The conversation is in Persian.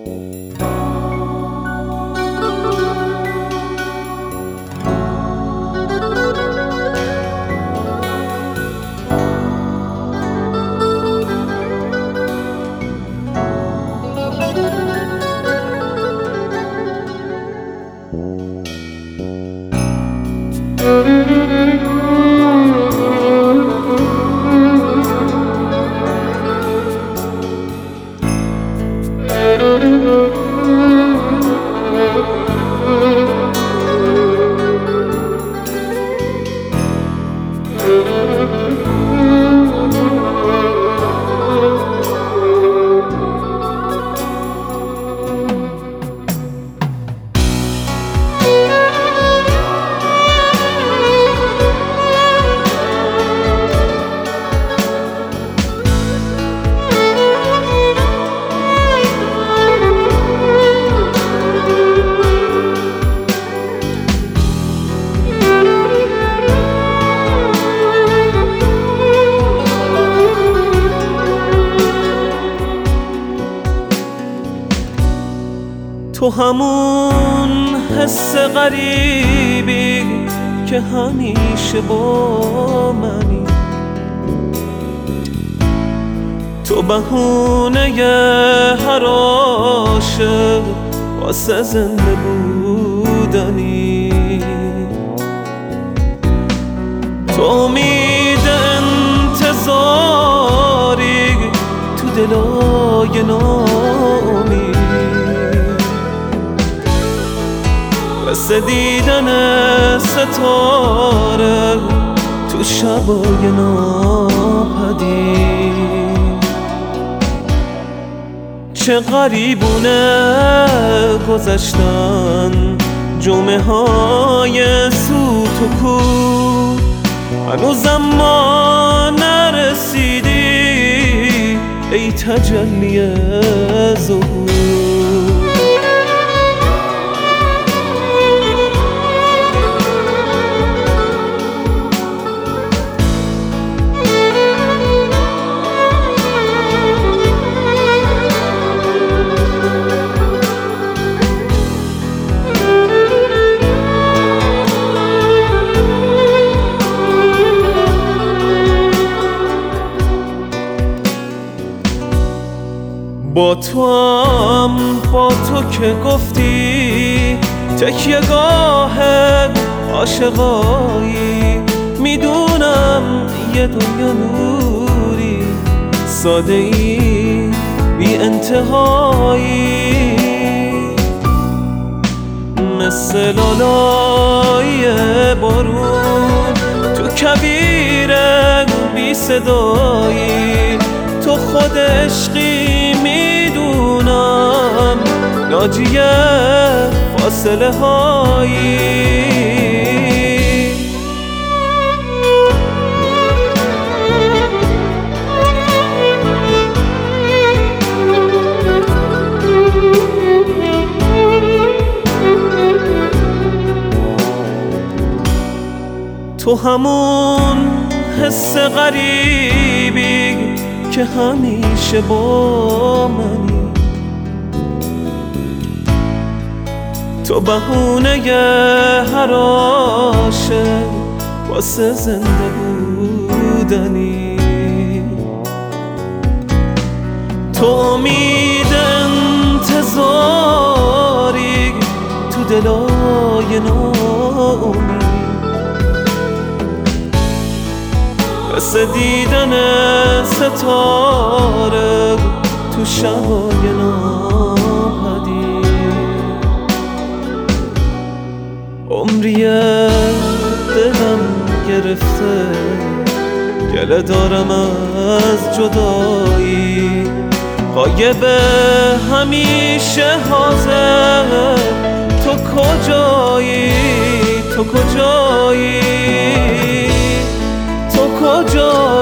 تو همون حس غریبی که همیشه با منی، تو بهونه هر عاشق واسه زنده بودنی، تو امید انتظاری تو دلای نامی، مثل دیدن ستاره تو شبای ناپدید. چه غریبونه گذشتن جمعه های سوت و کور، هنوزم ما نرسیدی ای تجلی ظهور. با تو که گفتی تکیه‌گاه عاشقایی، میدونم یه دنیا نوری ساده ای بی انتهایی، مثل لالای بارون تو کویر بی صدایی، تو خود عشقی میدونم ناجی فاصله هایی. تو همون حس غریبی که همیشه با منی، تو بهونه هر عاشق واسه زنده بودنی، تو امید انتظاری تو دلای نامی، مثل دیدن ستاره تو شبای ناپدید. عمریه دلم گرفته گله دارم از جدایی، غایب همیشه حاضر تو کجایی، تو کجایی، تو کجایی.